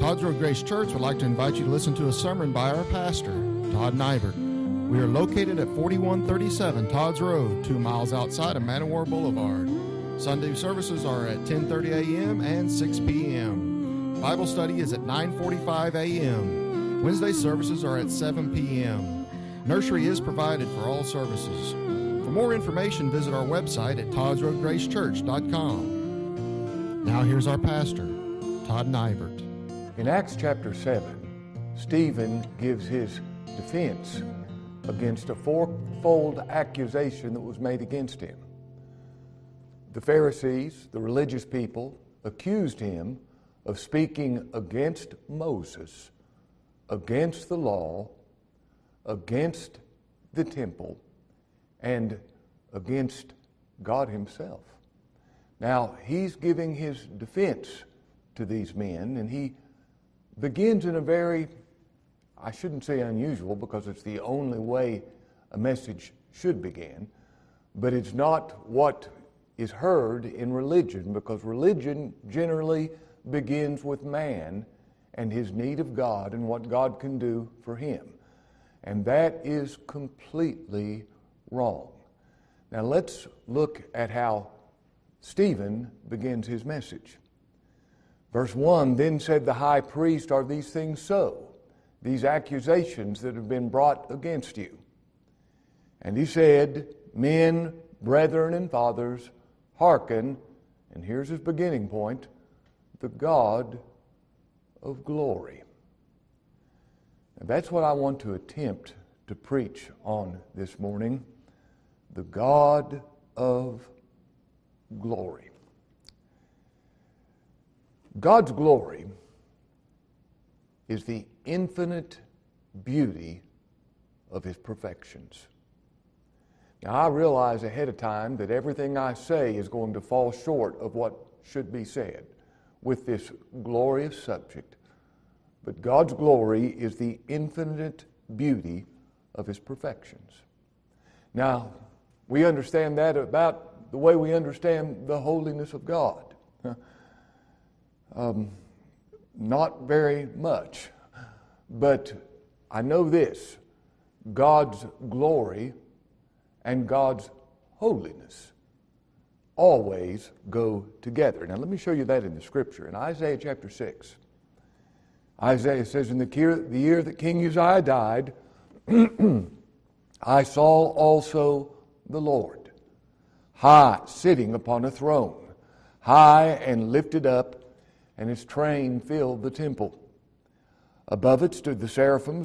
Todd's Road Grace Church would like to invite you to listen to a sermon by our pastor, Todd Nybert. We are located at 4137 Todd's Road, 2 miles outside of Man O' War Boulevard. Sunday services are at 10:30 a.m. and 6 p.m. Bible study is at 9:45 a.m. Wednesday services are at 7 p.m. Nursery is provided for all services. For more information, visit our website at toddsroadgracechurch.com. Now here's our pastor, Todd Nybert. In Acts chapter 7, Stephen gives his defense against a fourfold accusation that was made against him. The Pharisees, the religious people, accused him of speaking against Moses, against the law, against the temple, and against God himself. Now, he's giving his defense to these men, and he begins in a very, I shouldn't say unusual, because it's the only way a message should begin, but it's not what is heard in religion, because religion generally begins with man and his need of God and what God can do for him. And that is completely wrong. Now let's look at how Stephen begins his message. Verse 1, then said the high priest, are these things so? These accusations that have been brought against you. And he said, men, brethren, and fathers, hearken, and here's his beginning point, the God of glory. And that's what I want to attempt to preach on this morning, the God of glory. God's glory is the infinite beauty of his perfections. Now, I realize ahead of time that everything I say is going to fall short of what should be said with this glorious subject. But God's glory is the infinite beauty of his perfections. Now, we understand that about the way we understand the holiness of God. Not very much. But I know this, God's glory and God's holiness always go together. Now let me show you that in the Scripture. In Isaiah chapter 6, Isaiah says, in the year that King Uzziah died, I saw also the Lord, high, sitting upon a throne, high and lifted up, and his train filled the temple. Above it stood the seraphims,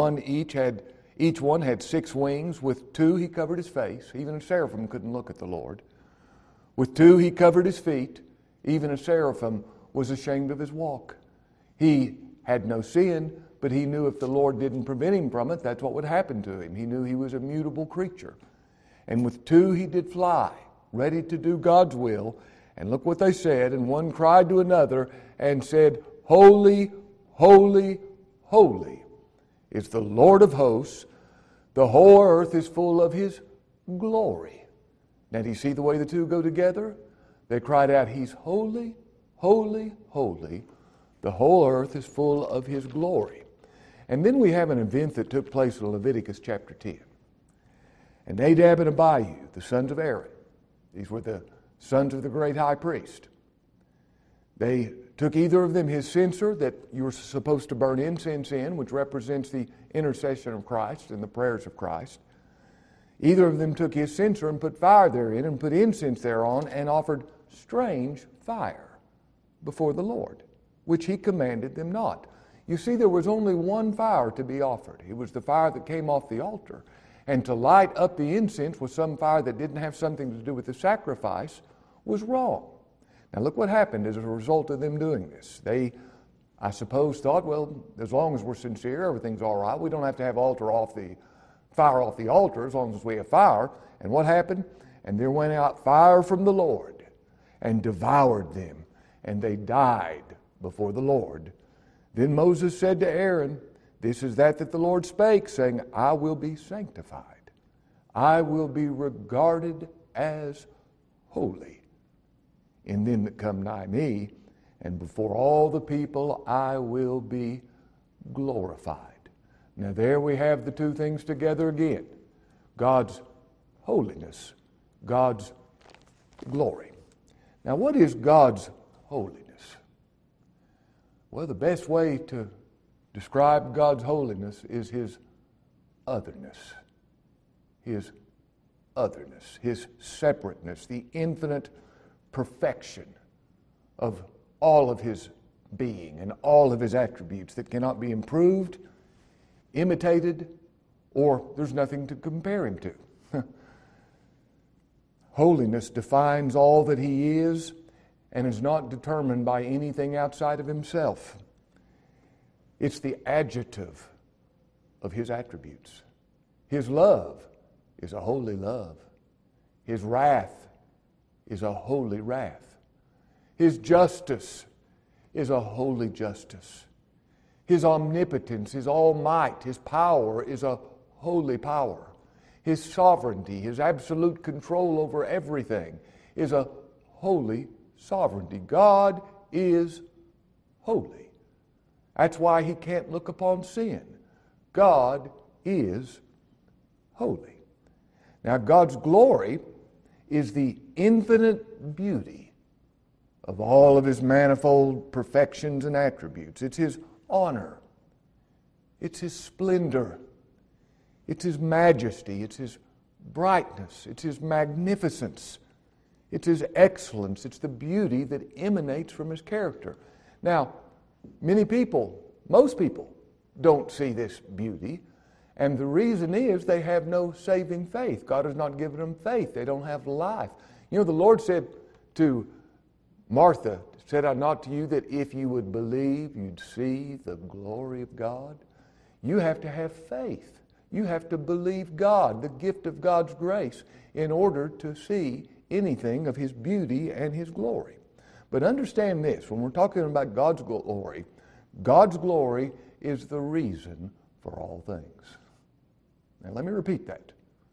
each one had 6 wings. With 2 he covered his face. Even a seraphim couldn't look at the Lord. With 2 he covered his feet. Even a seraphim was ashamed of his walk. He had no sin, but he knew if the Lord didn't prevent him from it, that's what would happen to him. He knew he was a mutable creature. And with 2 he did fly, ready to do God's will. And look what they said. And one cried to another and said, holy, holy, holy is the Lord of hosts. The whole earth is full of his glory. Now, do you see the way the 2 go together? They cried out, he's holy, holy, holy. The whole earth is full of his glory. And then we have an event that took place in Leviticus chapter 10. And Nadab and Abihu, the sons of Aaron, these were the sons of the great high priest. They took either of them his censer that you were supposed to burn incense in, which represents the intercession of Christ and the prayers of Christ. Either of them took his censer and put fire therein and put incense thereon and offered strange fire before the Lord, which he commanded them not. You see, there was only one fire to be offered. It was the fire that came off the altar. And to light up the incense with some fire that didn't have something to do with the sacrifice was wrong. Now look what happened as a result of them doing this. They, I suppose, thought, well, as long as we're sincere, everything's all right. We don't have to have fire off the altar as long as we have fire. And what happened? And there went out fire from the Lord and devoured them, and they died before the Lord. Then Moses said to Aaron, this is that the Lord spake, saying, I will be sanctified. I will be regarded as holy in them that come nigh me. and before all the people I will be glorified. Now there we have the two things together again. God's holiness, God's glory. Now what is God's holiness? Well, the best way to describe God's holiness is His otherness. His otherness, His separateness, the infinite perfection of all of His being and all of His attributes that cannot be improved, imitated, or there's nothing to compare Him to. Holiness defines all that He is and is not determined by anything outside of Himself. It's the adjective of His attributes. His love is a holy love. His wrath is a holy wrath. His justice is a holy justice. His omnipotence, His all might, His power is a holy power. His sovereignty, His absolute control over everything is a holy sovereignty. God is holy. That's why He can't look upon sin. God is holy. Now, God's glory is the infinite beauty of all of His manifold perfections and attributes. It's His honor. It's His splendor. It's His majesty. It's His brightness. It's His magnificence. It's His excellence. It's the beauty that emanates from His character. Now, many people, most people, don't see this beauty. And the reason is they have no saving faith. God has not given them faith. They don't have life. You know, the Lord said to Martha, said I not to you that if you would believe, you'd see the glory of God? You have to have faith. You have to believe God, the gift of God's grace, in order to see anything of His beauty and His glory. But understand this, when we're talking about God's glory is the reason for all things. Now let me repeat that.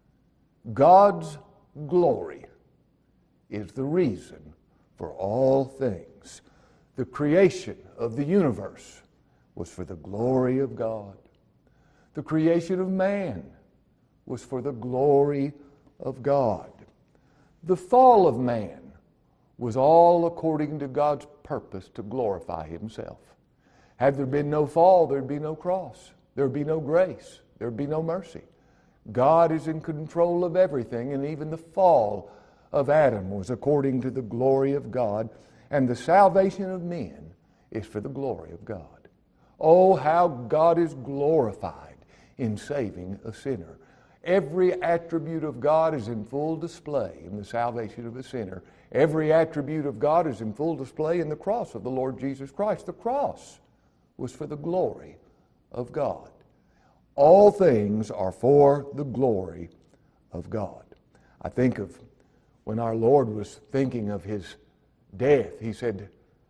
God's glory is the reason for all things. The creation of the universe was for the glory of God. The creation of man was for the glory of God. The fall of man was all according to God's purpose to glorify Himself. Had there been no fall, there'd be no cross. There'd be no grace. There'd be no mercy. God is in control of everything, and even the fall of Adam was according to the glory of God, and the salvation of men is for the glory of God. Oh, how God is glorified in saving a sinner. Every attribute of God is in full display in the salvation of a sinner. Every attribute of God is in full display in the cross of the Lord Jesus Christ. The cross was for the glory of God. All things are for the glory of God. I think of when our Lord was thinking of His death, He said,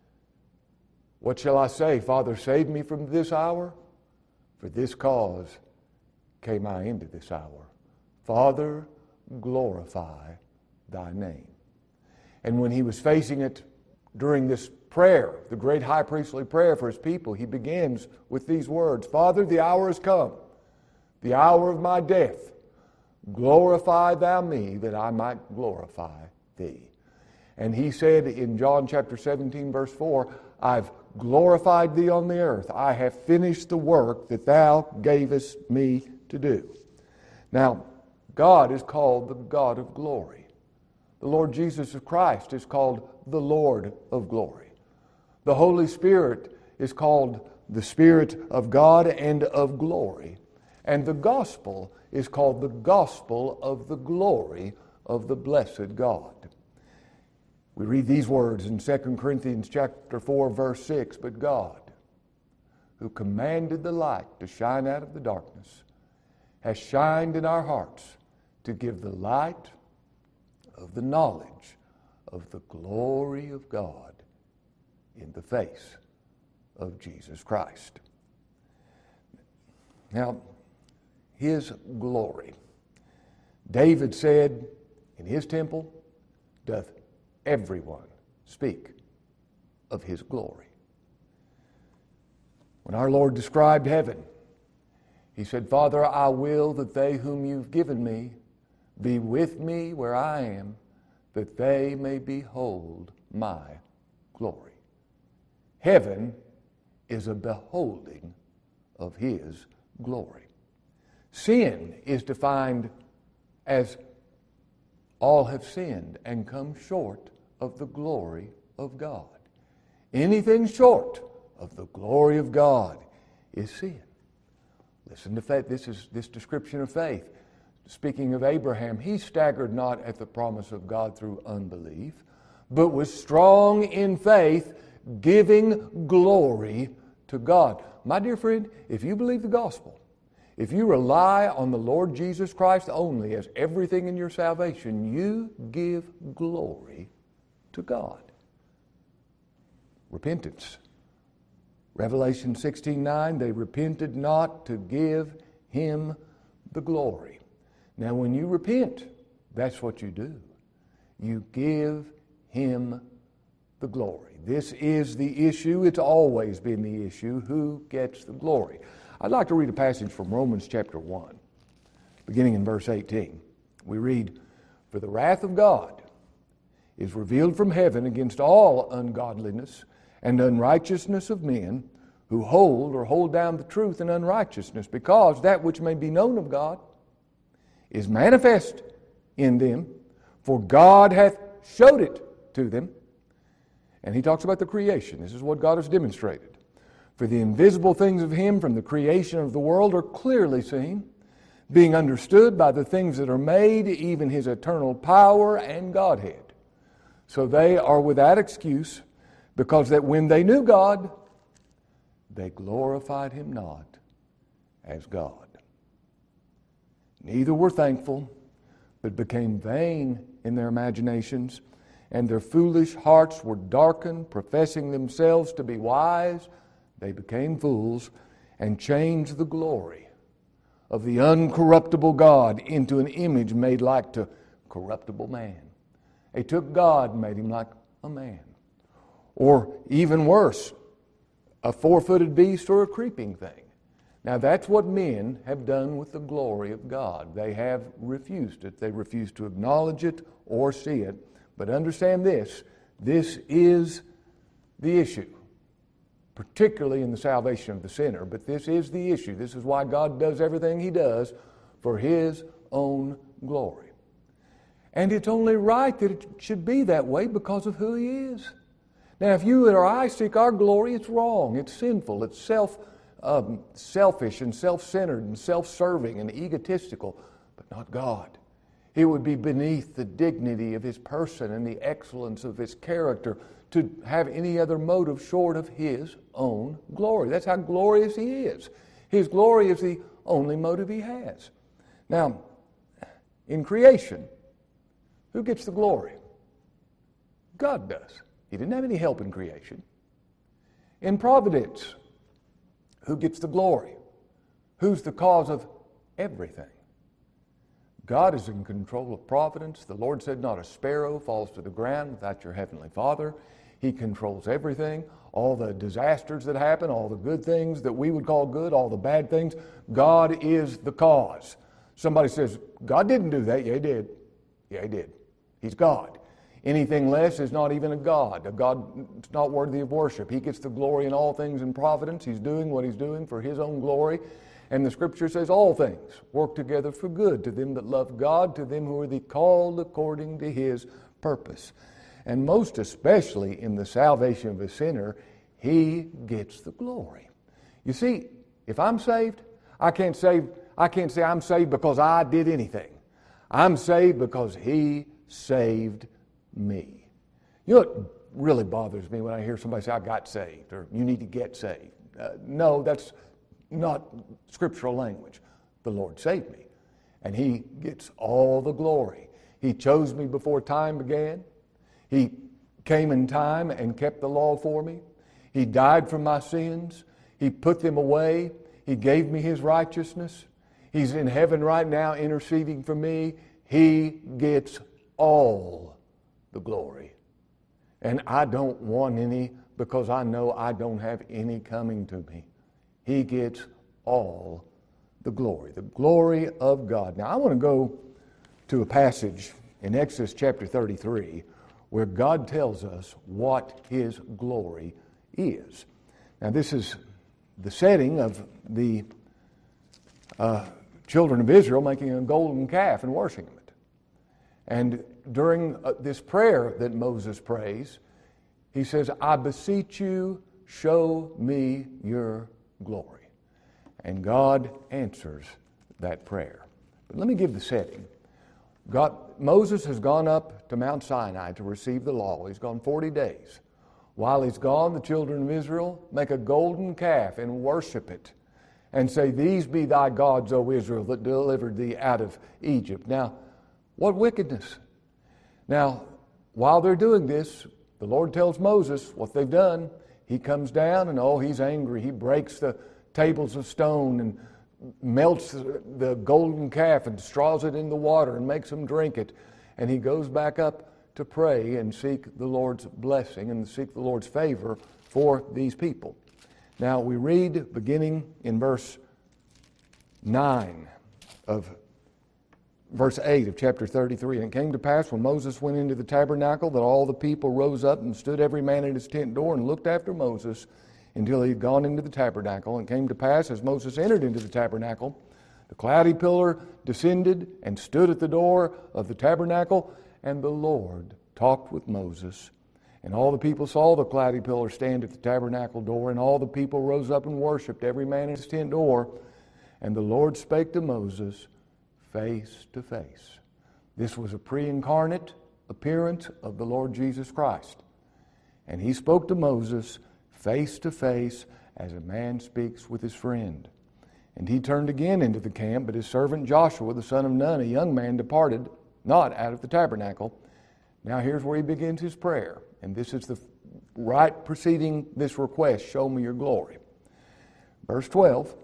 "What shall I say? Father, save me from this hour? For this cause came I into this hour. Father, glorify Thy name." And when He was facing it during this prayer, the great high priestly prayer for His people, He begins with these words, "Father, the hour has come, the hour of my death. Glorify Thou me, that I might glorify Thee." And He said in John chapter 17, verse 4, "I've glorified Thee on the earth. I have finished the work that Thou gavest me to do." Now, God is called the God of glory. The Lord Jesus Christ is called the Lord of glory. The Holy Spirit is called the Spirit of God and of glory. And the gospel is called the gospel of the glory of the blessed God. We read these words in 2 Corinthians chapter 4, verse 6, "But God, who commanded the light to shine out of the darkness, has shined in our hearts to give the light of the knowledge of the glory of God in the face of Jesus Christ." Now, His glory. David said, "In His temple doth everyone speak of His glory. When our Lord described heaven, He said, Father, I will that they whom you've given me be with me where I am, that they may behold my glory. Heaven is a beholding of His glory. Sin is defined as all have sinned and come short of the glory of God. Anything short of the glory of God is sin. Listen to faith. This description of faith. Speaking of Abraham, he staggered not at the promise of God through unbelief, but was strong in faith, giving glory to God. My dear friend, if you believe the gospel, if you rely on the Lord Jesus Christ only as everything in your salvation, you give glory to God. Repentance. Revelation 16:9, they repented not to give Him the glory. Now when you repent, that's what you do. You give Him the glory. This is the issue. It's always been the issue. Who gets the glory? I'd like to read a passage from Romans chapter 1, beginning in verse 18. We read, For the wrath of God is revealed from heaven against all ungodliness and unrighteousness of men who hold down the truth in unrighteousness, because that which may be known of God is manifest in them, for God hath showed it to them. And he talks about the creation. This is what God has demonstrated. For the invisible things of Him from the creation of the world are clearly seen, being understood by the things that are made, even His eternal power and Godhead. So they are without excuse, because that when they knew God, they glorified Him not as God. Neither were thankful, but became vain in their imaginations, and their foolish hearts were darkened. Professing themselves to be wise, they became fools, and changed the glory of the uncorruptible God into an image made like to corruptible man. They took God and made Him like a man. Or even worse, a four-footed beast or a creeping thing. Now that's what men have done with the glory of God. They have refused it. They refuse to acknowledge it or see it. But understand this is the issue, particularly in the salvation of the sinner. But this is the issue. This is why God does everything He does for His own glory. And it's only right that it should be that way because of who He is. Now, if you or I seek our glory, it's wrong, it's sinful, it's selfish and self-centered and self-serving and egotistical, but not God. It would be beneath the dignity of His person and the excellence of His character to have any other motive short of His own glory. That's how glorious He is. His glory is the only motive He has. Now, in creation, who gets the glory? God does. He didn't have any help in creation. In providence, who gets the glory? Who's the cause of everything? God is in control of providence. The Lord said, not a sparrow falls to the ground without your heavenly Father. He controls everything. All the disasters that happen, all the good things that we would call good, all the bad things, God is the cause. Somebody says, God didn't do that. Yeah, He did. Yeah, He did. He's God. Anything less is not even a God. A God is not worthy of worship. He gets the glory in all things in providence. He's doing what He's doing for His own glory. And the Scripture says all things work together for good to them that love God, to them who are called according to His purpose. And most especially in the salvation of a sinner, He gets the glory. You see, if I'm saved, I can't say I'm saved because I did anything. I'm saved because He saved me. You know what really bothers me when I hear somebody say, I got saved, or you need to get saved. No, that's not scriptural language. The Lord saved me, and He gets all the glory. He chose me before time began. He came in time and kept the law for me. He died for my sins. He put them away. He gave me His righteousness. He's in heaven right now interceding for me. He gets all the glory. And I don't want any because I know I don't have any coming to me. He gets all the glory of God. Now I want to go to a passage in Exodus chapter 33 where God tells us what His glory is. Now this is the setting of the children of Israel making a golden calf and worshiping it. And during this prayer that Moses prays, he says, I beseech you, show me your glory. And God answers that prayer. But let me give the setting. Moses has gone up to Mount Sinai to receive the law. He's gone 40 days. While he's gone, the children of Israel make a golden calf and worship it and say, these be thy gods, O Israel, that delivered thee out of Egypt. Now, what wickedness. Now, while they're doing this, the Lord tells Moses what they've done. He comes down and, he's angry. He breaks the tables of stone and melts the golden calf and straws it in the water and makes them drink it. And he goes back up to pray and seek the Lord's blessing and seek the Lord's favor for these people. Now we read beginning in verse 9 of verse 8 of chapter 33. And it came to pass when Moses went into the tabernacle that all the people rose up and stood every man at his tent door and looked after Moses until he had gone into the tabernacle. And it came to pass as Moses entered into the tabernacle, the cloudy pillar descended and stood at the door of the tabernacle, and the Lord talked with Moses. And all the people saw the cloudy pillar stand at the tabernacle door, and all the people rose up and worshipped, every man at his tent door. And the Lord spake to Moses face to face. This was a pre-incarnate appearance of the Lord Jesus Christ. And he spoke to Moses face to face as a man speaks with his friend. And he turned again into the camp, but his servant Joshua, the son of Nun, a young man, departed not out of the tabernacle. Now here's where he begins his prayer. And this is the right preceding this request, show me your glory. Verse 12.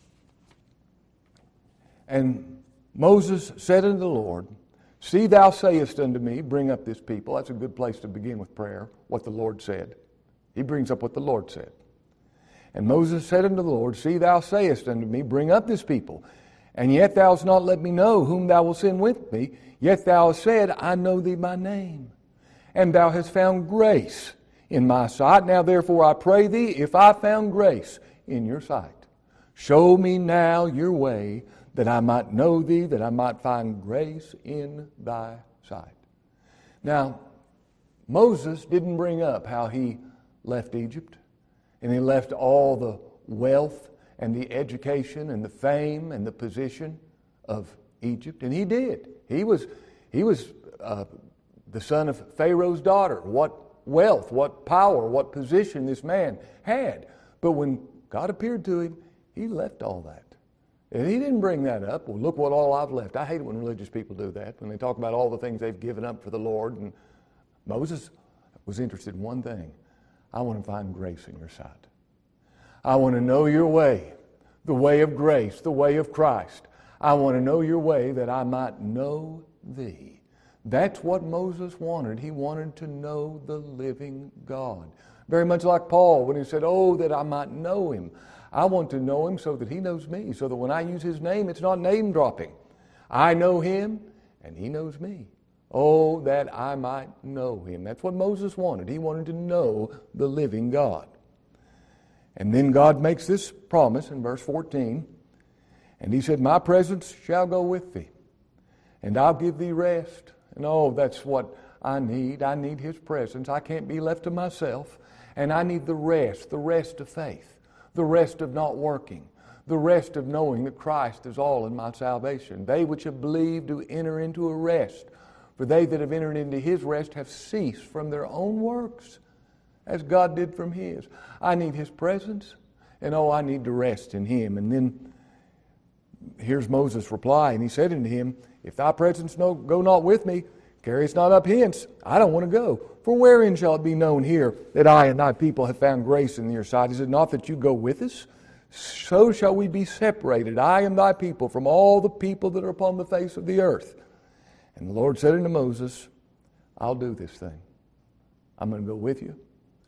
And Moses said unto the Lord, see, thou sayest unto me, bring up this people. That's a good place to begin with prayer, what the Lord said. He brings up what the Lord said. And Moses said unto the Lord, see, thou sayest unto me, bring up this people. And yet thou hast not let me know whom thou wilt send with me. Yet thou hast said, I know thee by name. And thou hast found grace in my sight. Now therefore I pray thee, if I found grace in your sight, show me now your way, that I might know thee, that I might find grace in thy sight. Now, Moses didn't bring up how he left Egypt, and he left all the wealth and the education and the fame and the position of Egypt, and he did. He was the son of Pharaoh's daughter. What wealth, what power, what position this man had. But when God appeared to him, he left all that. And he didn't bring that up. Well, look what all I've left. I hate it when religious people do that, when they talk about all the things they've given up for the Lord. And Moses was interested in one thing. I want to find grace in your sight. I want to know your way, the way of grace, the way of Christ. I want to know your way that I might know thee. That's what Moses wanted. He wanted to know the living God. Very much like Paul when he said, oh, that I might know him. I want to know him so that he knows me, so that when I use his name, it's not name dropping. I know him and he knows me. Oh, that I might know him. That's what Moses wanted. He wanted to know the living God. And then God makes this promise in verse 14. And he said, my presence shall go with thee, and I'll give thee rest. And oh, that's what I need. I need his presence. I can't be left to myself. And I need the rest of faith, the rest of not working, the rest of knowing that Christ is all in my salvation. They which have believed do enter into a rest. For they that have entered into his rest have ceased from their own works, as God did from his. I need his presence, and I need to rest in him. And then here's Moses' reply, and he said unto him, if thy presence go not with me, carry us not up hence. I don't want to go. For wherein shall it be known here that I and thy people have found grace in your sight? Is it not that you go with us? So shall we be separated, I and thy people, from all the people that are upon the face of the earth. And the Lord said unto Moses, I'll do this thing. I'm going to go with you.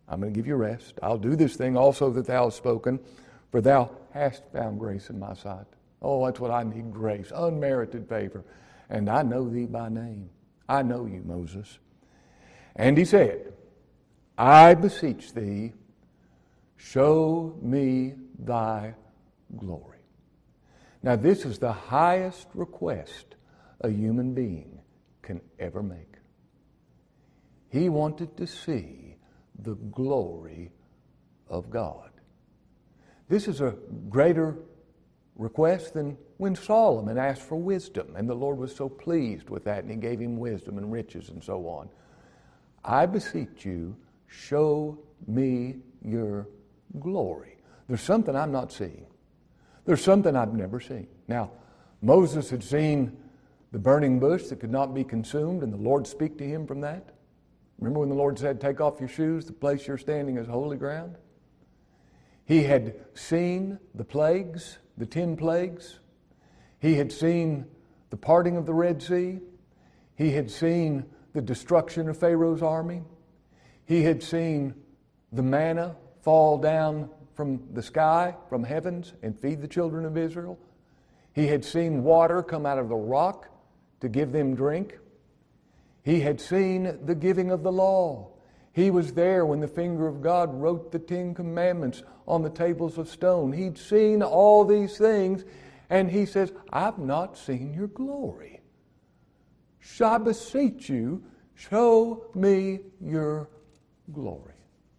I'm going to give you rest. I'll do this thing also that thou hast spoken, for thou hast found grace in my sight. Oh, that's what I need, grace, unmerited favor. And I know thee by name. I know you, Moses. And he said, I beseech thee, show me thy glory. Now, this is the highest request a human being can ever make. He wanted to see the glory of God. This is a greater request than when Solomon asked for wisdom, and the Lord was so pleased with that, and he gave him wisdom and riches and so on. I beseech you, show me your glory. There's something I'm not seeing. There's something I've never seen. Now, Moses had seen the burning bush that could not be consumed, and the Lord speak to him from that. Remember when the Lord said, take off your shoes, the place you're standing is holy ground? He had seen the plagues, the 10 plagues. He had seen the parting of the Red Sea. He had seen the destruction of Pharaoh's army. He had seen the manna fall down from the sky, from heavens, and feed the children of Israel. He had seen water come out of the rock to give them drink. He had seen the giving of the law. He was there when the finger of God wrote the 10 Commandments on the tables of stone. He'd seen all these things, and he says, I've not seen your glory. I beseech you, show me your glory.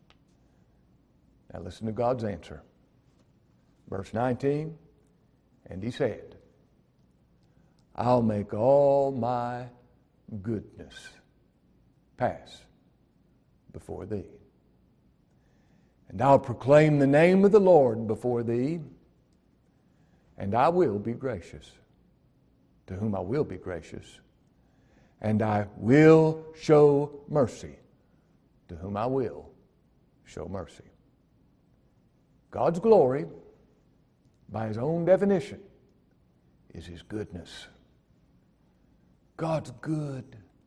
Now listen to God's answer. Verse 19, and he said, I'll make all my goodness pass before thee. And I'll proclaim the name of the Lord before thee, and I will be gracious to whom I will be gracious, and I will show mercy to whom I will show mercy. God's glory, by his own definition, is his goodness. God's good.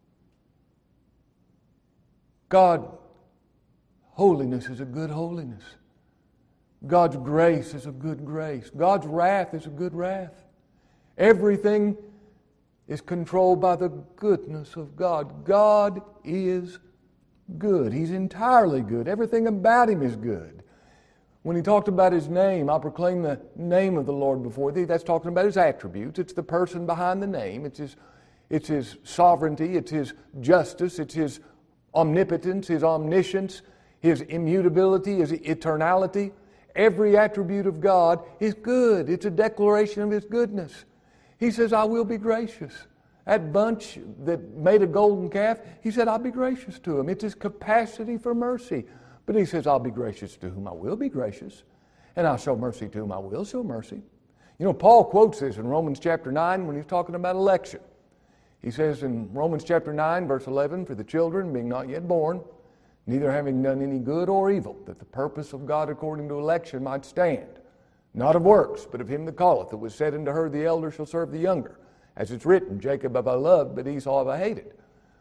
God's holiness is a good holiness. God's grace is a good grace. God's wrath is a good wrath. Everything is controlled by the goodness of God. God is good. He's entirely good. Everything about him is good. When he talked about his name, I'll proclaim the name of the Lord before thee, that's talking about his attributes. It's the person behind the name. It's his sovereignty. It's his justice. It's his omnipotence, his omniscience, his immutability, his eternality. Every attribute of God is good. It's a declaration of his goodness. He says, I will be gracious. That bunch that made a golden calf, he said, I'll be gracious to him. It's his capacity for mercy. But he says, I'll be gracious to whom I will be gracious, and I'll show mercy to whom I will show mercy. You know, Paul quotes this in Romans chapter 9 when he's talking about election. He says in Romans chapter 9, verse 11, for the children being not yet born, neither having done any good or evil, that the purpose of God according to election might stand. Not of works, but of him that calleth. It was said unto her, the elder shall serve the younger. As it's written, Jacob have I loved, but Esau have I hated.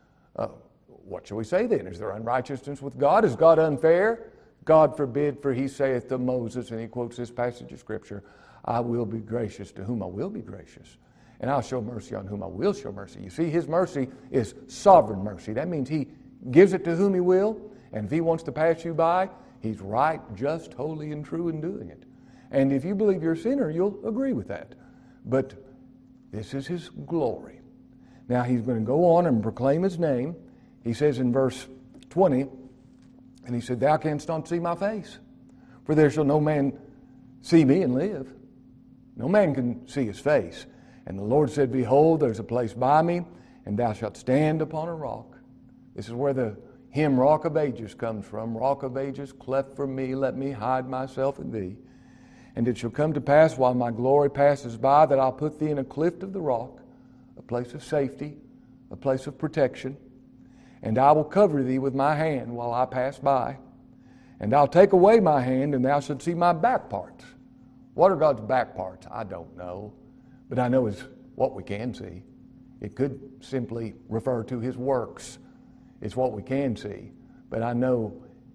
What shall we say then? Is there unrighteousness with God? Is God unfair? God forbid, for he saith to Moses, and he quotes this passage of Scripture, I will be gracious to whom I will be gracious, and I'll show mercy on whom I will show mercy. You see, his mercy is sovereign mercy. That means he gives it to whom he will, and if he wants to pass you by, he's right, just, holy, and true in doing it. And if you believe you're a sinner, you'll agree with that. But this is his glory. Now he's going to go on and proclaim his name. He says in verse 20, and he said, thou canst not see my face, for there shall no man see me and live. No man can see his face. And the Lord said, behold, there's a place by me, and thou shalt stand upon a rock. This is where the hymn Rock of Ages comes from. Rock of Ages, cleft for me, let me hide myself in thee. And it shall come to pass while my glory passes by that I'll put thee in a cleft of the rock, a place of safety, a place of protection. And I will cover thee with my hand while I pass by. And I'll take away my hand, and thou shalt see my back parts. What are God's back parts? I don't know. But I know it's what we can see. It could simply refer to his works. It's what we can see. But I know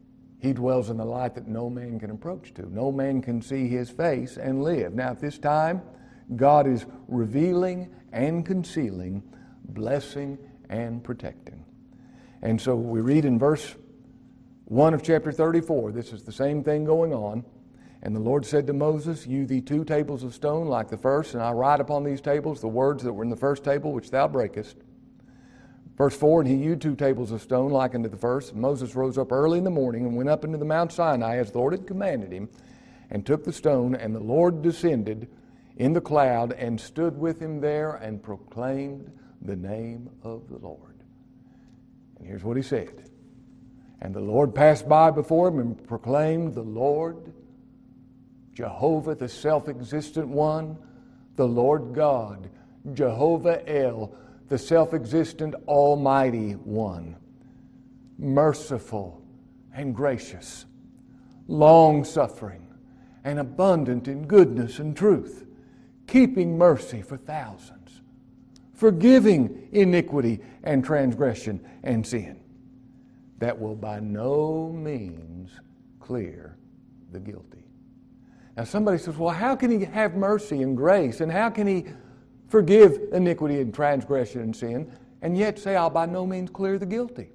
He dwells in the light that no man can approach to. No man can see his face and live. Now at this time, God is revealing and concealing, blessing and protecting. And so we read in verse 1 of chapter 34, this is the same thing going on. And the Lord said to Moses, Hew thee 2 tables of stone like the first, and I write upon these tables the words that were in the first table which thou breakest. Verse 4, and he hewed 2 tables of stone like unto the first. And Moses rose up early in the morning and went up into the Mount Sinai as the Lord had commanded him, and took the stone, and the Lord descended in the cloud and stood with him there and proclaimed the name of the Lord. And here's what he said. And the Lord passed by before him and proclaimed, the Lord, Jehovah, the self-existent one, the Lord God, Jehovah El, the self-existent Almighty One, merciful and gracious, long-suffering and abundant in goodness and truth, keeping mercy for thousands, forgiving iniquity and transgression and sin, that will by no means clear the guilty. Now somebody says, well, how can he have mercy and grace, and how can he forgive iniquity and transgression and sin, and yet say, I'll by no means clear the guilty?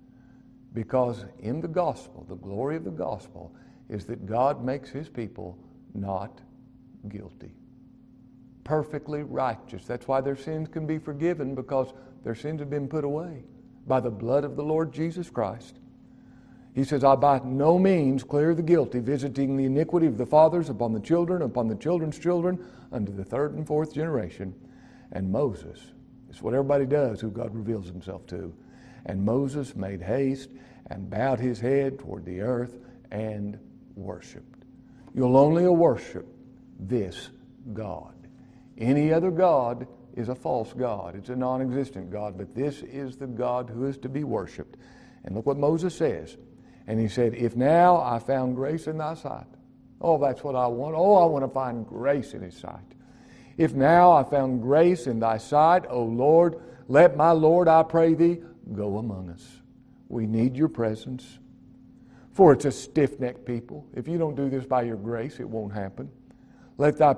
Because in the gospel, the glory of the gospel is that God makes his people not guilty. Perfectly righteous. That's why their sins can be forgiven, because their sins have been put away by the blood of the Lord Jesus Christ. He says, I by no means clear the guilty, visiting the iniquity of the fathers upon the children's children, unto the 3rd and 4th generation. And Moses, it's what everybody does who God reveals himself to. And Moses made haste and bowed his head toward the earth and worshiped. You'll only worship this God. Any other God is a false God. It's a non-existent God, but this is the God who is to be worshiped. And look what Moses says. And he said, if now I found grace in thy sight. Oh, that's what I want. Oh, I want to find grace in his sight. If now I found grace in thy sight, O Lord, let my Lord, I pray thee, go among us. We need your presence. For it's a stiff-necked people. If you don't do this by your grace, it won't happen. Let thy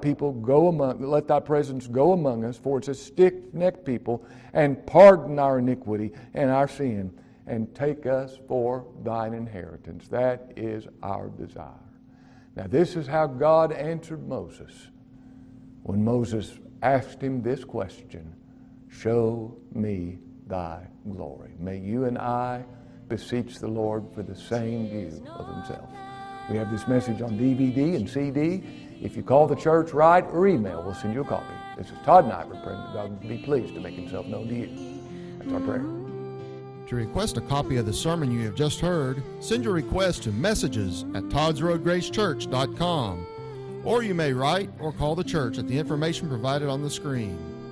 presence go among us, for it's a stiff-necked people, and pardon our iniquity and our sin, and take us for thine inheritance. That is our desire. Now this is how God answered Moses when Moses asked him this question, show me thy glory. May you and I beseech the Lord for the same view of himself. We have this message on DVD and CD. If you call the church, write, or email, we'll send you a copy. This is Todd Nyberg praying that God will be pleased to make himself known to you. That's our prayer. To request a copy of the sermon you have just heard, send your request to messages@ToddsRoadGraceChurch.com, or you may write or call the church at the information provided on the screen.